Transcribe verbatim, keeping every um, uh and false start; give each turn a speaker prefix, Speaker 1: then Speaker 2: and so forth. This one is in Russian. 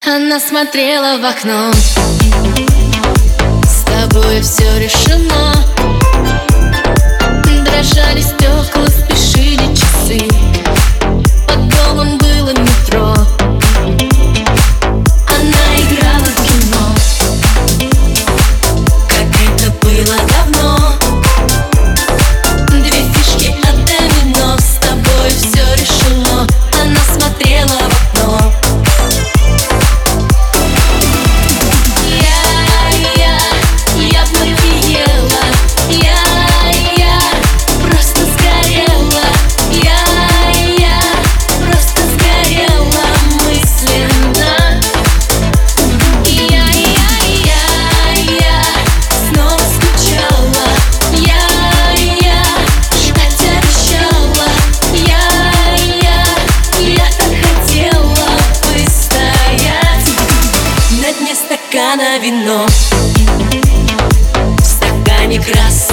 Speaker 1: Она смотрела в окно. С тобой все решено. Дрожали стекла, спешили часы. Под домом было метро. Она играла в кино, как это было давно. Две фишки от домино. С тобой все решено. Она смотрела в окно. Стакана вино, в стакане красота.